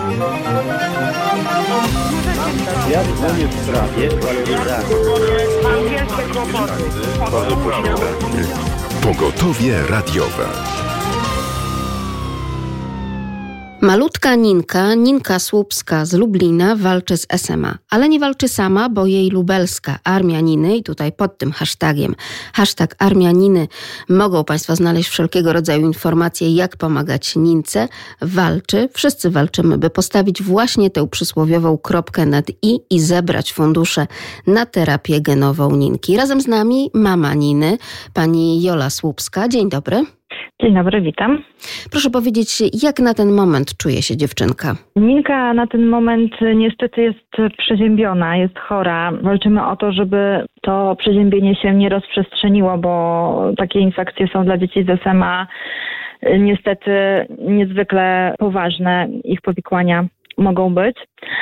Ja dzwonię w sprawie waloryzacji. Pogotowie radiowe. Malutka Ninka Słupska z Lublina walczy z SMA, ale nie walczy sama, bo jej lubelska Armia Niny i tutaj pod tym hashtagiem Armia Niny mogą Państwo znaleźć wszelkiego rodzaju informacje, jak pomagać Nince, walczy. Wszyscy walczymy, by postawić właśnie tę przysłowiową kropkę nad i zebrać fundusze na terapię genową Ninki. Razem z nami mama Niny, pani Jola Słupska. Dzień dobry. Dzień dobry, witam. Proszę powiedzieć, jak na ten moment czuje się dziewczynka? Ninka na ten moment niestety jest przeziębiona, jest chora. Walczymy o to, żeby to przeziębienie się nie rozprzestrzeniło, bo takie infekcje są dla dzieci z SMA niestety niezwykle poważne. Ich powikłania mogą być.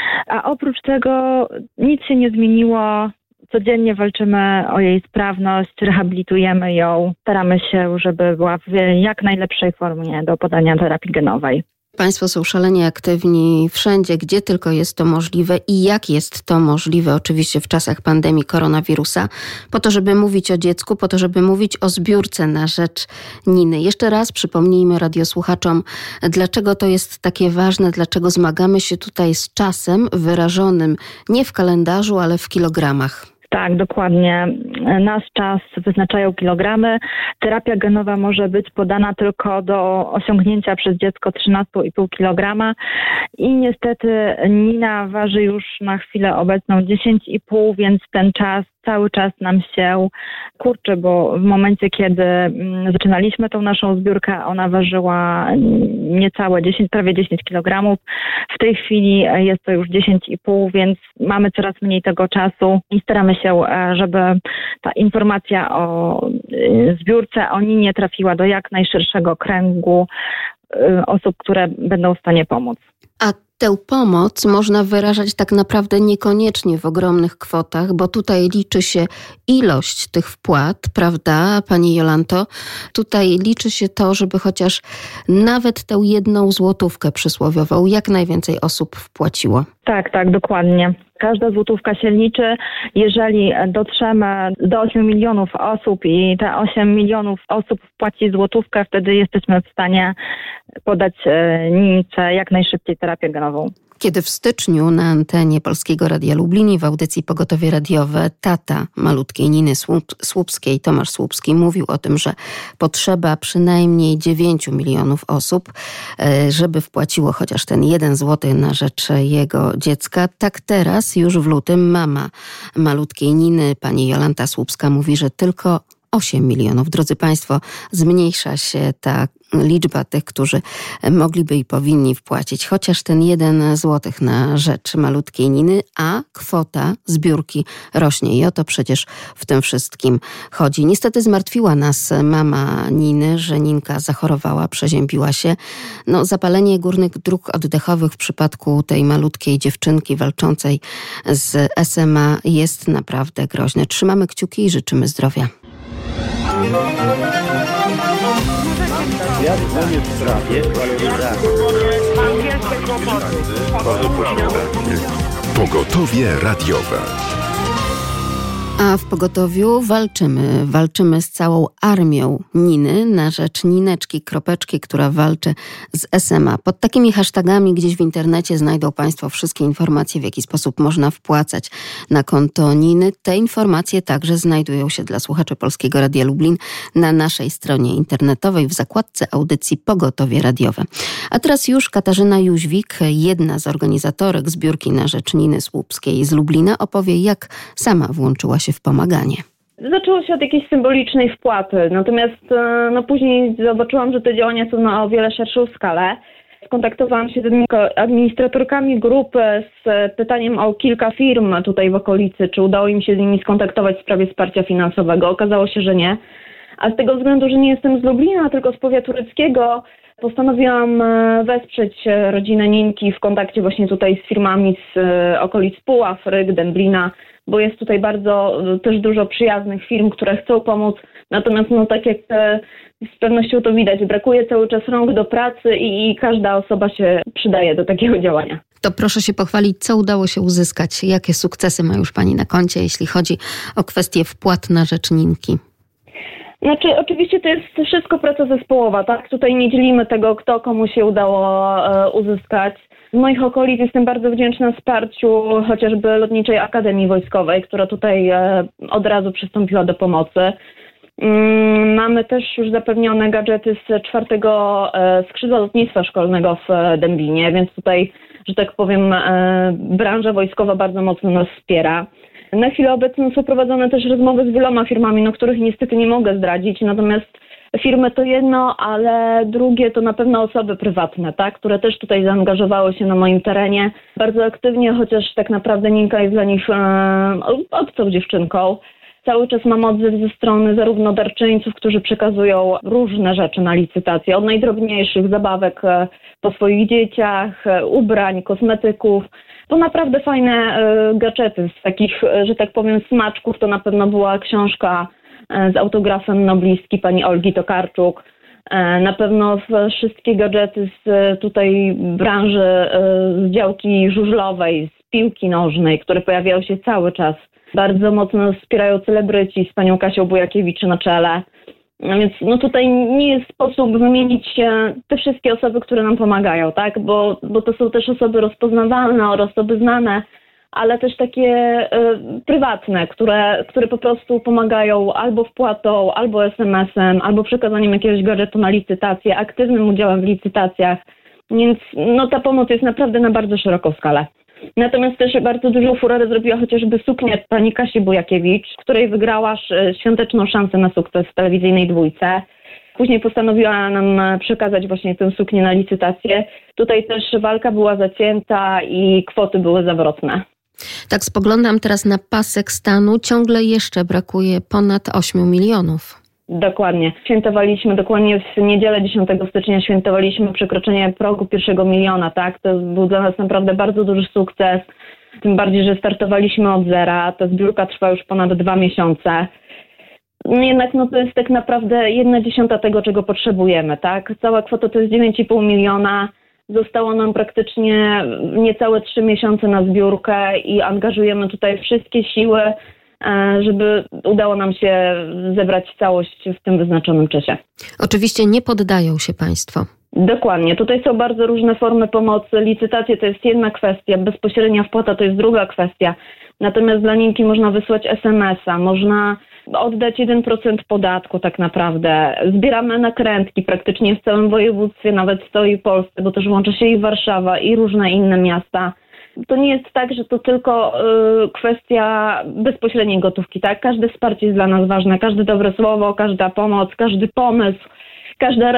A oprócz tego nic się nie zmieniło. Codziennie walczymy o jej sprawność, rehabilitujemy ją, staramy się, żeby była w jak najlepszej formie do podania terapii genowej. Państwo są szalenie aktywni wszędzie, gdzie tylko jest to możliwe i jak jest to możliwe, oczywiście w czasach pandemii koronawirusa, po to, żeby mówić o dziecku, po to, żeby mówić o zbiórce na rzecz Niny. Jeszcze raz przypomnijmy radiosłuchaczom, dlaczego to jest takie ważne, dlaczego zmagamy się tutaj z czasem wyrażonym nie w kalendarzu, ale w kilogramach. Tak, dokładnie. Nasz czas wyznaczają kilogramy. Terapia genowa może być podana tylko do osiągnięcia przez dziecko 13,5 kg i niestety Nina waży już na chwilę obecną 10,5, więc ten czas cały czas nam się kurczy, bo w momencie, kiedy zaczynaliśmy tą naszą zbiórkę, ona ważyła niecałe 10, prawie 10 kg. W tej chwili jest to już 10,5, więc mamy coraz mniej tego czasu i staramy się, żeby ta informacja o zbiórce, o Ninie trafiła do jak najszerszego kręgu osób, które będą w stanie pomóc. A tę pomoc można wyrażać tak naprawdę niekoniecznie w ogromnych kwotach, bo tutaj liczy się ilość tych wpłat, prawda, pani Jolanto? Tutaj liczy się to, żeby chociaż nawet tę 1 złotówkę przysłowiową jak najwięcej osób wpłaciło. Tak, dokładnie. Każda złotówka się liczy. Jeżeli dotrzemy do 8 milionów osób i te 8 milionów osób wpłaci złotówkę, wtedy jesteśmy w stanie podać Nince jak najszybciej terapię genową. Kiedy w styczniu na antenie Polskiego Radia Lublin w audycji Pogotowie Radiowe tata malutkiej Niny Słupskiej, Tomasz Słupski, mówił o tym, że potrzeba przynajmniej 9 milionów osób, żeby wpłaciło chociaż ten 1 złoty na rzecz jego dziecka. Tak teraz, już w lutym, mama malutkiej Niny, pani Jolanta Słupska, mówi, że tylko 8 milionów. Drodzy Państwo, zmniejsza się ta liczba tych, którzy mogliby i powinni wpłacić chociaż ten 1 złotych na rzecz malutkiej Niny, a kwota zbiórki rośnie. I o to przecież w tym wszystkim chodzi. Niestety zmartwiła nas mama Niny, że Ninka zachorowała, przeziębiła się. Zapalenie górnych dróg oddechowych w przypadku tej malutkiej dziewczynki walczącej z SMA jest naprawdę groźne. Trzymamy kciuki i życzymy zdrowia. Ja dzwonię w sprawie waloryzacji. Pogotowie radiowe. A w pogotowiu walczymy z całą armią Niny na rzecz Nineczki, Kropeczki, która walczy z SMA. Pod takimi hashtagami gdzieś w internecie znajdą Państwo wszystkie informacje, w jaki sposób można wpłacać na konto Niny. Te informacje także znajdują się dla słuchaczy Polskiego Radia Lublin na naszej stronie internetowej w zakładce audycji Pogotowie Radiowe. A teraz już Katarzyna Jóźwik, jedna z organizatorek zbiórki na rzecz Niny Słupskiej z Lublina, opowie, jak sama włączyła się w pomaganie. Zaczęło się od jakiejś symbolicznej wpłaty, natomiast później zobaczyłam, że te działania są na o wiele szerszą skalę. Skontaktowałam się z administratorkami grupy z pytaniem o kilka firm tutaj w okolicy, czy udało im się z nimi skontaktować w sprawie wsparcia finansowego. Okazało się, że nie. A z tego względu, że nie jestem z Lublina, tylko z powiatu rybskiego, postanowiłam wesprzeć rodzinę Ninki w kontakcie właśnie tutaj z firmami z okolic Puław, Ryk, Dęblina, bo jest tutaj bardzo też dużo przyjaznych firm, które chcą pomóc Natomiast tak jak z pewnością to widać, brakuje cały czas rąk do pracy i każda osoba się przydaje do takiego działania. To proszę się pochwalić, co udało się uzyskać, jakie sukcesy ma już Pani na koncie, jeśli chodzi o kwestię wpłat na rzecz Ninki. Oczywiście to jest wszystko praca zespołowa, tak? Tutaj nie dzielimy tego, kto komu się udało uzyskać. Z moich okolic jestem bardzo wdzięczna wsparciu chociażby Lotniczej Akademii Wojskowej, która tutaj od razu przystąpiła do pomocy. Mamy też już zapewnione gadżety z 4. skrzydła lotnictwa szkolnego w Dębinie, więc tutaj, że tak powiem, branża wojskowa bardzo mocno nas wspiera. Na chwilę obecną są prowadzone też rozmowy z wieloma firmami, których niestety nie mogę zdradzić, natomiast firmy to jedno, ale drugie to na pewno osoby prywatne, tak, które też tutaj zaangażowały się na moim terenie bardzo aktywnie, chociaż tak naprawdę Ninka jest dla nich obcą dziewczynką. Cały czas mam odzew ze strony zarówno darczyńców, którzy przekazują różne rzeczy na licytację, od najdrobniejszych zabawek po swoich dzieciach, ubrań, kosmetyków, po naprawdę fajne gadżety z takich, że tak powiem, smaczków. To na pewno była książka z autografem noblistki pani Olgi Tokarczuk. Na pewno wszystkie gadżety z tutaj branży, z działki żużlowej, z piłki nożnej, które pojawiają się cały czas. Bardzo mocno wspierają celebryci z panią Kasią Bujakiewicz na czele. Więc tutaj nie jest sposób wymienić te wszystkie osoby, które nam pomagają, tak? Bo to są też osoby rozpoznawalne, osoby znane, ale też takie prywatne, które po prostu pomagają albo wpłatą, albo SMS-em, albo przekazaniem jakiegoś gadżetu na licytację, aktywnym udziałem w licytacjach. Więc ta pomoc jest naprawdę na bardzo szeroką skalę. Natomiast też bardzo dużą furorę zrobiła chociażby suknia pani Kasi Bujakiewicz, której wygrała świąteczną szansę na sukces w telewizyjnej dwójce. Później postanowiła nam przekazać właśnie tę suknię na licytację. Tutaj też walka była zacięta i kwoty były zawrotne. Tak spoglądam teraz na pasek stanu, ciągle jeszcze brakuje ponad 8 milionów. Dokładnie. Świętowaliśmy dokładnie w niedzielę 10 stycznia świętowaliśmy przekroczenie progu 1 miliona, tak? To był dla nas naprawdę bardzo duży sukces. Tym bardziej, że startowaliśmy od zera. Ta zbiórka trwa już ponad 2 miesiące. Jednak to jest tak naprawdę 1/10 tego, czego potrzebujemy, tak? Cała kwota to jest 9,5 miliona. Zostało nam praktycznie niecałe 3 miesiące na zbiórkę i angażujemy tutaj wszystkie siły, żeby udało nam się zebrać całość w tym wyznaczonym czasie. Oczywiście nie poddają się Państwo. Dokładnie. Tutaj są bardzo różne formy pomocy. Licytacje to jest jedna kwestia, bezpośrednia wpłata to jest druga kwestia. Natomiast dla Ninki można wysłać SMS-a, można oddać 1% podatku tak naprawdę. Zbieramy nakrętki praktycznie w całym województwie, nawet w całej Polsce, bo też łączy się i Warszawa, i różne inne miasta. To nie jest tak, że to tylko kwestia bezpośredniej gotówki, tak? Każde wsparcie jest dla nas ważne, każde dobre słowo, każda pomoc, każdy pomysł, każde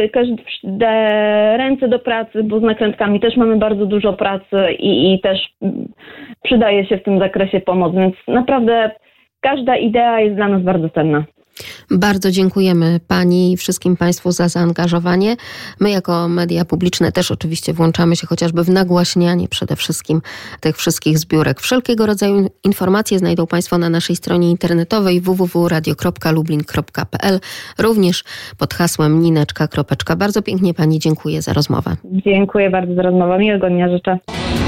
ręce do pracy, bo z nakrętkami też mamy bardzo dużo pracy i też przydaje się w tym zakresie pomoc, więc naprawdę każda idea jest dla nas bardzo cenna. Bardzo dziękujemy Pani i wszystkim Państwu za zaangażowanie. My jako media publiczne też oczywiście włączamy się chociażby w nagłaśnianie przede wszystkim tych wszystkich zbiórek. Wszelkiego rodzaju informacje znajdą Państwo na naszej stronie internetowej www.radio.lublin.pl, również pod hasłem Nineczka. Bardzo pięknie Pani dziękuję za rozmowę. Dziękuję bardzo za rozmowę. Miłego dnia życzę.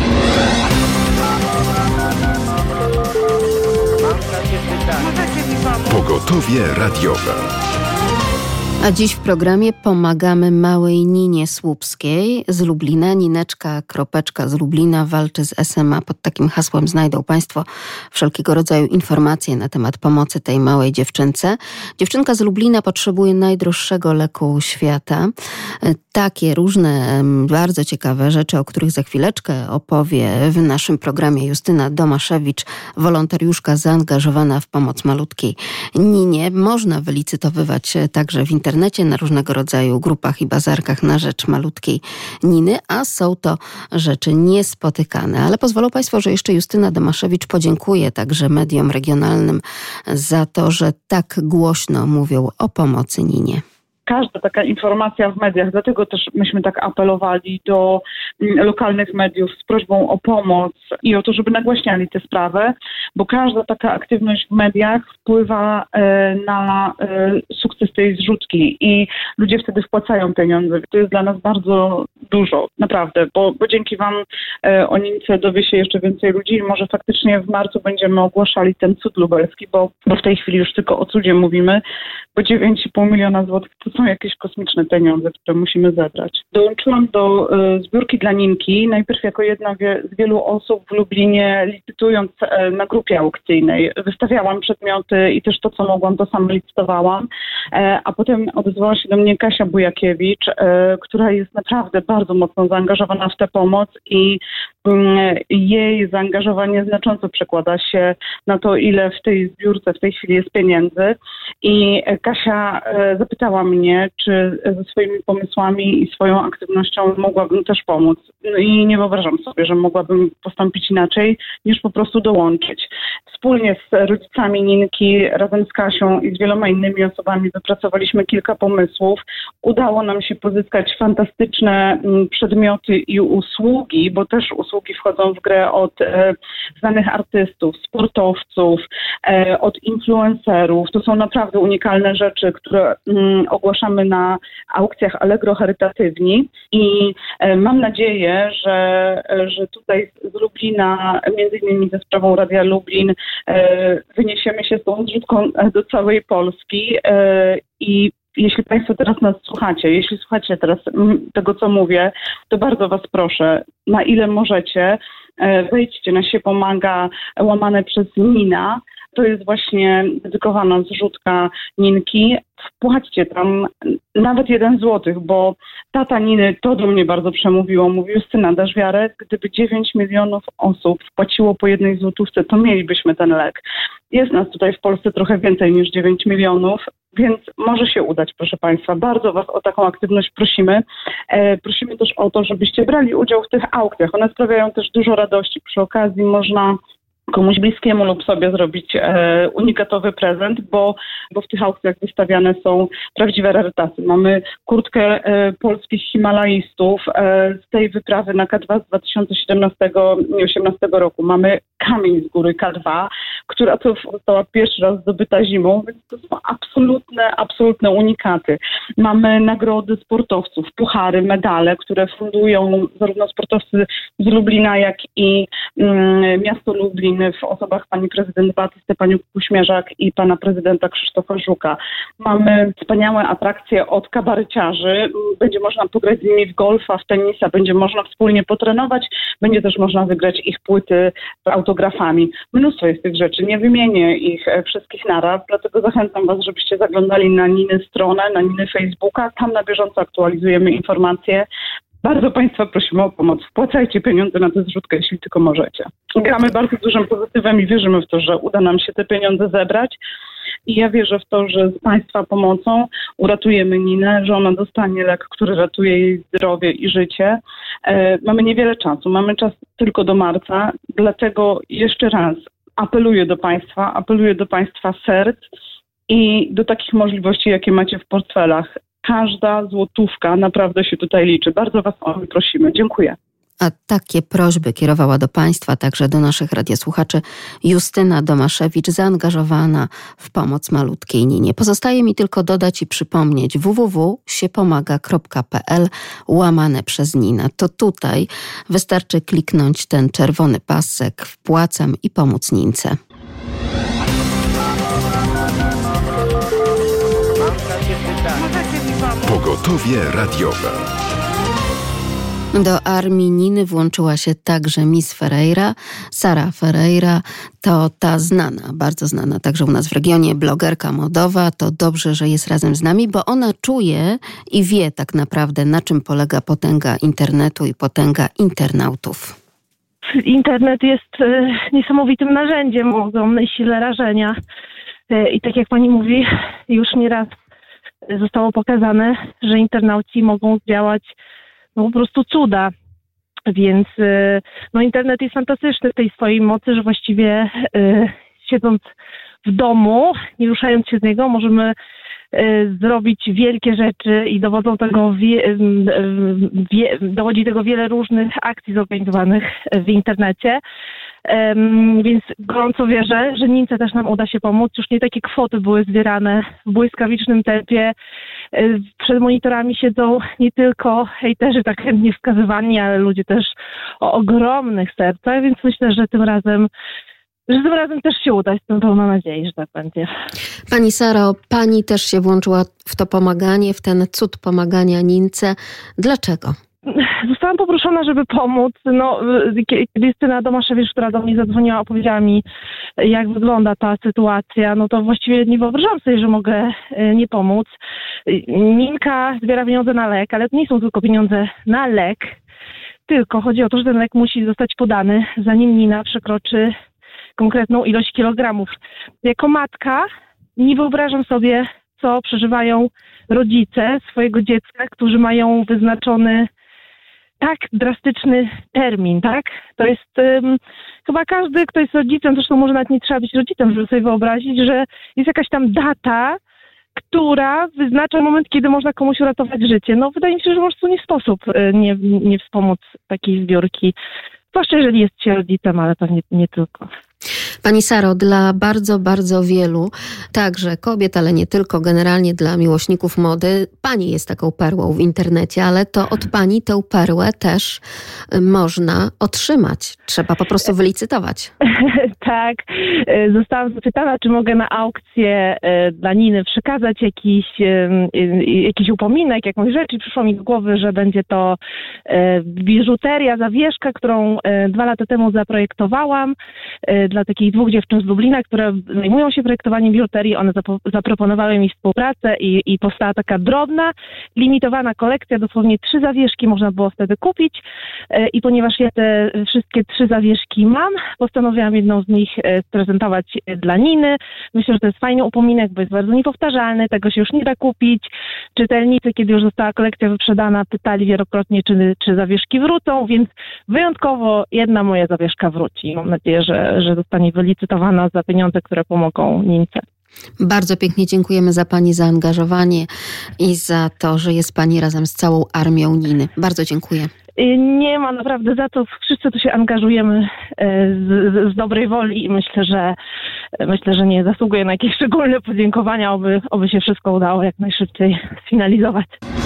Pogotowie radiowe. A dziś w programie pomagamy małej Ninie Słupskiej z Lublina. Nineczka z Lublina walczy z SMA. Pod takim hasłem znajdą Państwo wszelkiego rodzaju informacje na temat pomocy tej małej dziewczynce. Dziewczynka z Lublina potrzebuje najdroższego leku świata. Takie różne, bardzo ciekawe rzeczy, o których za chwileczkę opowie w naszym programie Justyna Domaszewicz, wolontariuszka zaangażowana w pomoc malutkiej Ninie. Można wylicytowywać także w internecie, na różnego rodzaju grupach i bazarkach na rzecz malutkiej Niny, a są to rzeczy niespotykane. Ale pozwolą Państwo, że jeszcze Justyna Domaszewicz podziękuje także mediom regionalnym za to, że tak głośno mówią o pomocy Ninie. każda taka informacja w mediach, dlatego też myśmy tak apelowali do lokalnych mediów z prośbą o pomoc i o to, żeby nagłaśniali tę sprawę, bo każda taka aktywność w mediach wpływa na sukces tej zrzutki i ludzie wtedy wpłacają pieniądze. To jest dla nas bardzo dużo, naprawdę, bo dzięki Wam o Nince dowie się jeszcze więcej ludzi i może faktycznie w marcu będziemy ogłaszali ten cud lubelski, bo w tej chwili już tylko o cudzie mówimy, bo 9,5 miliona złotych to są jakieś kosmiczne pieniądze, które musimy zebrać. Dołączyłam do zbiórki dla Ninki, najpierw jako jedna z wielu osób w Lublinie, licytując na grupie aukcyjnej. Wystawiałam przedmioty i też to, co mogłam, to sama licytowałam, a potem odezwała się do mnie Kasia Bujakiewicz, która jest naprawdę bardzo mocno zaangażowana w tę pomoc i jej zaangażowanie znacząco przekłada się na to, ile w tej zbiórce w tej chwili jest pieniędzy. I Kasia zapytała mnie, czy ze swoimi pomysłami i swoją aktywnością mogłabym też pomóc. No i nie wyobrażam sobie, że mogłabym postąpić inaczej, niż po prostu dołączyć. Wspólnie z rodzicami Ninki, razem z Kasią i z wieloma innymi osobami wypracowaliśmy kilka pomysłów. Udało nam się pozyskać fantastyczne przedmioty i usługi, bo też usługi wchodzą w grę od znanych artystów, sportowców, od influencerów. To są naprawdę unikalne rzeczy, które ogłaszamy na aukcjach Allegro charytatywni i mam nadzieję, że tutaj z Lublina, między innymi ze sprawą Radia Lublin, wyniesiemy się z tą zrzutką do całej Polski i jeśli Państwo teraz nas słuchacie, jeśli słuchacie teraz tego, co mówię, to bardzo Was proszę, na ile możecie, wejdźcie na Się Pomaga łamane przez Nina. To jest właśnie dedykowana zrzutka Ninki. Wpłaćcie tam nawet 1 złotych, bo tata Niny to do mnie bardzo przemówiło. Mówił: syna, dasz wiarę? Gdyby 9 milionów osób wpłaciło po 1 złotówce, to mielibyśmy ten lek. Jest nas tutaj w Polsce trochę więcej niż 9 milionów, więc może się udać, proszę Państwa. Bardzo Was o taką aktywność prosimy. Prosimy też o to, żebyście brali udział w tych aukcjach. One sprawiają też dużo radości. Przy okazji można komuś bliskiemu lub sobie zrobić unikatowy prezent, bo w tych aukcjach wystawiane są prawdziwe rarytasy. Mamy kurtkę polskich himalaistów z tej wyprawy na K2 z 2017 i 2018 roku. Mamy kamień z góry K2, która to została pierwszy raz zdobyta zimą, więc to są absolutne unikaty. Mamy nagrody sportowców, puchary, medale, które fundują zarówno sportowcy z Lublina, jak i miasto Lublin w osobach pani prezydent Beaty Stepaniuk-Kuśmierzak i pana prezydenta Krzysztofa Żuka. Mamy wspaniałe atrakcje od kabareciarzy. Będzie można pograć z nimi w golfa, w tenisa, będzie można wspólnie potrenować, będzie też można wygrać ich płyty z autografami. Mnóstwo jest tych rzeczy. Nie wymienię ich wszystkich naraz, dlatego zachęcam Was, żebyście zaglądali na Niny stronę, na Niny Facebooka. Tam na bieżąco aktualizujemy informacje. Bardzo Państwa prosimy o pomoc. Wpłacajcie pieniądze na tę zrzutkę, jeśli tylko możecie. Gramy bardzo dużym pozytywem i wierzymy w to, że uda nam się te pieniądze zebrać. I ja wierzę w to, że z Państwa pomocą uratujemy Ninę, że ona dostanie lek, który ratuje jej zdrowie i życie. Mamy niewiele czasu, mamy czas tylko do marca, dlatego jeszcze raz apeluję do Państwa serc i do takich możliwości, jakie macie w portfelach. Każda złotówka naprawdę się tutaj liczy. Bardzo Was o to prosimy. Dziękuję. A takie prośby kierowała do Państwa, także do naszych radiosłuchaczy, Justyna Domaszewicz, zaangażowana w pomoc malutkiej Ninie. Pozostaje mi tylko dodać i przypomnieć www.siepomaga.pl łamane przez Ninę. To tutaj wystarczy kliknąć ten czerwony pasek, wpłacam i pomóc Nince. Pogotowie radiowe. Do armii Niny włączyła się także Miss Ferreira. Sara Ferreira to ta znana, bardzo znana także u nas w regionie blogerka modowa. To dobrze, że jest razem z nami, bo ona czuje i wie tak naprawdę, na czym polega potęga internetu i potęga internautów. Internet jest niesamowitym narzędziem o ogromnej sile rażenia. I tak jak pani mówi, już nieraz zostało pokazane, że internauci mogą zdziałać po prostu cuda. Więc internet jest fantastyczny w tej swojej mocy, że właściwie siedząc w domu, nie ruszając się z niego, możemy zrobić wielkie rzeczy i dowodzą tego dowodzi tego wiele różnych akcji zorganizowanych w internecie. Więc gorąco wierzę, że Nince też nam uda się pomóc. Już nie takie kwoty były zbierane w błyskawicznym tempie. Przed monitorami siedzą nie tylko hejterzy tak chętnie wskazywani, ale ludzie też o ogromnych sercach, więc myślę, że tym razem też się uda. Jestem pełna nadziei, że tak będzie. Pani Saro, pani też się włączyła w to pomaganie, w ten cud pomagania Nince. Dlaczego? Zostałam poproszona, żeby pomóc. Kiedy Justyna Domaszewicz, która do mnie zadzwoniła, opowiedziała mi, jak wygląda ta sytuacja, no to właściwie nie wyobrażam sobie, że mogę nie pomóc. Ninka zbiera pieniądze na lek, ale to nie są tylko pieniądze na lek, tylko chodzi o to, że ten lek musi zostać podany, zanim Nina przekroczy konkretną ilość kilogramów. Jako matka nie wyobrażam sobie, co przeżywają rodzice swojego dziecka, którzy mają wyznaczony tak drastyczny termin, tak? To jest chyba każdy, kto jest rodzicem, zresztą może nawet nie trzeba być rodzicem, żeby sobie wyobrazić, że jest jakaś tam data, która wyznacza moment, kiedy można komuś uratować życie. No wydaje mi się, że po prostu nie sposób nie wspomóc takiej zbiórki. Zwłaszcza jeżeli jest się rodzicem, ale pewnie nie tylko. Pani Saro, dla bardzo, bardzo wielu, także kobiet, ale nie tylko, generalnie dla miłośników mody, pani jest taką perłą w internecie, ale to od pani tę perłę też można otrzymać. Trzeba po prostu wylicytować. Tak. Zostałam zapytana, czy mogę na aukcję dla Niny przekazać jakiś upominek, jakąś rzecz i przyszło mi do głowy, że będzie to biżuteria, zawieszka, którą 2 lata temu zaprojektowałam dla takich 2 dziewczyn z Lublina, które zajmują się projektowaniem biżuterii. One zaproponowały mi współpracę i powstała taka drobna, limitowana kolekcja. Dosłownie 3 zawieszki można było wtedy kupić i ponieważ ja te wszystkie 3 zawieszki mam, postanowiłam jedną z nich sprezentować dla Niny. Myślę, że to jest fajny upominek, bo jest bardzo niepowtarzalny, tego się już nie da kupić. Czytelnicy, kiedy już została kolekcja wyprzedana, pytali wielokrotnie, czy zawieszki wrócą, więc wyjątkowo jedna moja zawieszka wróci. Mam nadzieję, że zostanie wylicytowana za pieniądze, które pomogą Nince. Bardzo pięknie dziękujemy za pani zaangażowanie i za to, że jest pani razem z całą armią Niny. Bardzo dziękuję. Nie ma naprawdę za to. Wszyscy tu się angażujemy z dobrej woli i myślę, że nie zasługuje na jakieś szczególne podziękowania, oby się wszystko udało jak najszybciej sfinalizować.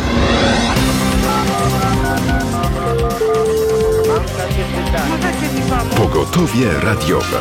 Pogotowie radiowe.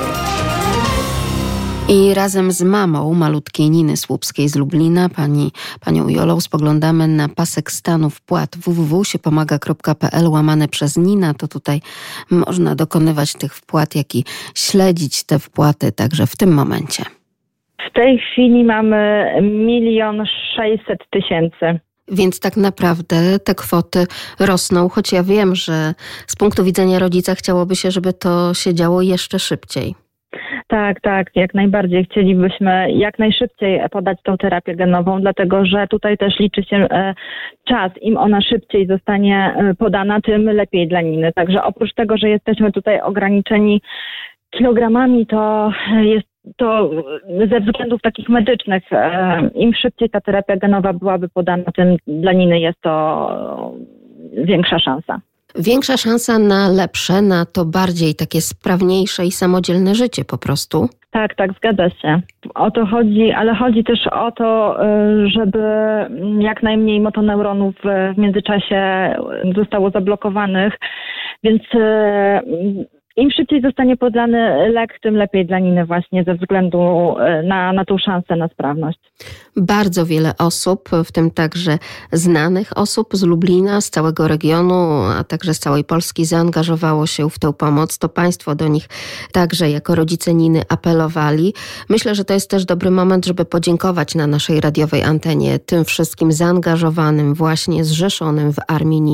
I razem z mamą malutkiej Niny Słupskiej z Lublina, panią Jolą, spoglądamy na pasek stanu wpłat www.siepomagA.pl/Nina. To tutaj można dokonywać tych wpłat, jak i śledzić te wpłaty także w tym momencie. W tej chwili mamy 1 600 000. Więc tak naprawdę te kwoty rosną, choć ja wiem, że z punktu widzenia rodzica chciałoby się, żeby to się działo jeszcze szybciej. Tak, jak najbardziej. Chcielibyśmy jak najszybciej podać tą terapię genową, dlatego że tutaj też liczy się czas. Im ona szybciej zostanie podana, tym lepiej dla Niny. Także oprócz tego, że jesteśmy tutaj ograniczeni kilogramami, to jest to ze względów takich medycznych. Im szybciej ta terapia genowa byłaby podana, tym dla Niny jest to większa szansa. Większa szansa na lepsze, na to bardziej takie sprawniejsze i samodzielne życie po prostu. Tak, zgadza się. O to chodzi, ale chodzi też o to, żeby jak najmniej motoneuronów w międzyczasie zostało zablokowanych, więc im szybciej zostanie podany lek, tym lepiej dla Niny właśnie ze względu na tą szansę na sprawność. Bardzo wiele osób, w tym także znanych osób z Lublina, z całego regionu, a także z całej Polski zaangażowało się w tę pomoc. To państwo do nich także jako rodzice Niny apelowali. Myślę, że to jest też dobry moment, żeby podziękować na naszej radiowej antenie tym wszystkim zaangażowanym, właśnie zrzeszonym w Armii Niny.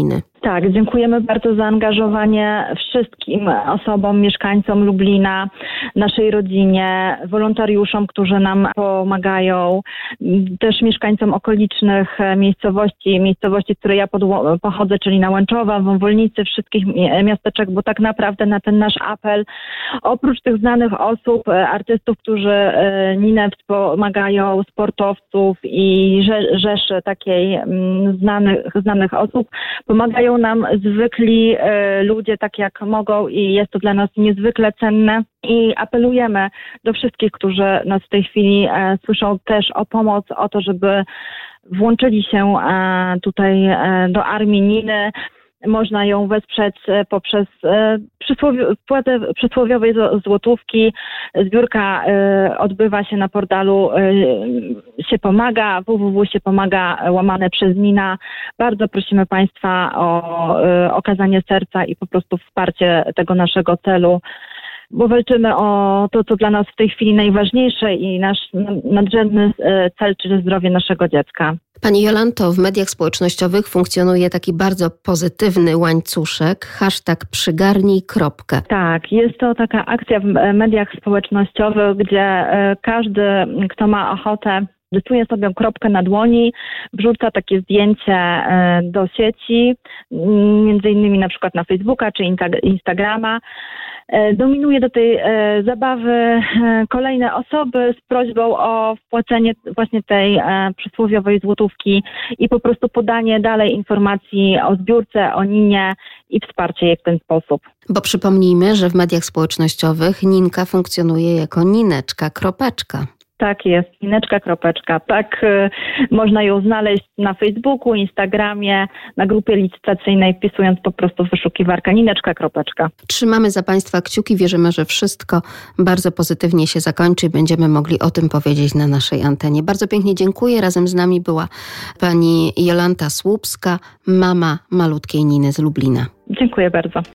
Tak, dziękujemy bardzo za zaangażowanie wszystkim osobom, mieszkańcom Lublina, naszej rodzinie, wolontariuszom, którzy nam pomagają, też mieszkańcom okolicznych miejscowości, z której ja pochodzę, czyli Nałęczowa, Wąwolnicy, wszystkich miasteczek, bo tak naprawdę na ten nasz apel, oprócz tych znanych osób, artystów, którzy Ninę wspomagają, sportowców i rzeszy takiej znanych osób, pomagają nam zwykli ludzie tak jak mogą i jest to dla nas niezwykle cenne i apelujemy do wszystkich, którzy nas w tej chwili słyszą też o pomoc, o to, żeby włączyli się tutaj do Armii Niny. Można ją wesprzeć poprzez wpłatę przysłowiowej złotówki. Zbiórka odbywa się na portalu Się Pomaga, www.siepomaga/Nina. Bardzo prosimy Państwa o okazanie serca i po prostu wsparcie tego naszego celu, bo walczymy o to, co dla nas w tej chwili najważniejsze i nasz nadrzędny cel, czyli zdrowie naszego dziecka. Pani Jolanto, w mediach społecznościowych funkcjonuje taki bardzo pozytywny łańcuszek, #przygarnij kropkę. Tak, jest to taka akcja w mediach społecznościowych, gdzie każdy, kto ma ochotę, rysuje sobie kropkę na dłoni, wrzuca takie zdjęcie do sieci, między innymi na przykład na Facebooka czy Instagrama. Dominuje do tej zabawy kolejne osoby z prośbą o wpłacenie właśnie tej przysłowiowej złotówki i po prostu podanie dalej informacji o zbiórce, o Ninie i wsparcie jej w ten sposób. Bo przypomnijmy, że w mediach społecznościowych Ninka funkcjonuje jako Nineczka kropeczka. Tak jest, Nineczka kropeczka. Tak można ją znaleźć na Facebooku, Instagramie, na grupie licytacyjnej, wpisując po prostu w wyszukiwarkę Nineczka kropeczka. Trzymamy za Państwa kciuki, wierzymy, że wszystko bardzo pozytywnie się zakończy i będziemy mogli o tym powiedzieć na naszej antenie. Bardzo pięknie dziękuję. Razem z nami była pani Jolanta Słupska, mama malutkiej Niny z Lublina. Dziękuję bardzo.